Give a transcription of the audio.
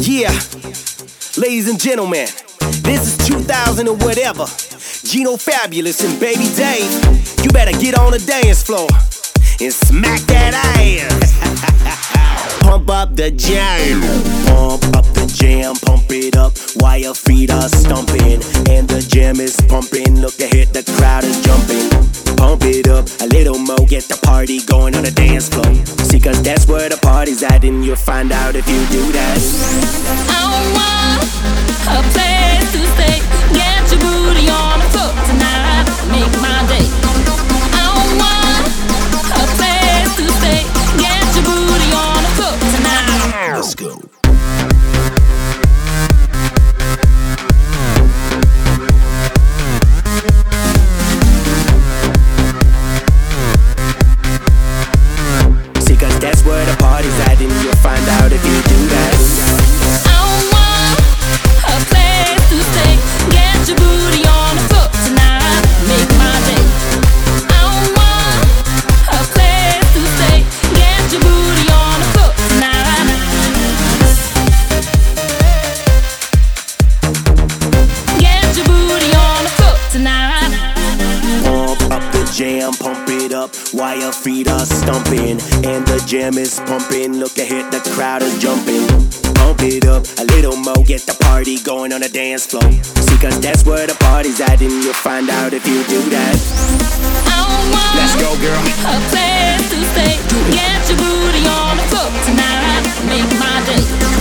Yeah, ladies and gentlemen, this is 2000 or whatever. Gino Fabulous and Baby Dave, you better get on the dance floor and smack that ass. Pump up the jam, pump up the jam, pump it up while your feet are stumping and the jam is pumping. Look ahead, the crowd is jumping. Pump it up a little more, get the party going on the dance floor. See, cause that's where the party's at, and you'll find out if you do that. I want a place to stay. Get your booty on the floor tonight. Make my day. I want a place to stay. Get your booty on the floor tonight. Let's go. See, cause that's where the party's at, and you'll find out if you do that. I want a place to stay. Get your booty on the floor tonight. Make my day. I want a place to stay. Get your booty on the floor tonight. Get your booty on the floor tonight. Pump up the jam, pump it up while your feet are stumping and the jam is pumping. Look ahead, the crowd is jumping. Pump it up a little more, get the party going on the dance floor. See, cause that's where the party's at, and you'll find out if you do that. I want Let's go, girl. a place to stay. Get your booty on the floor tonight. Make my day.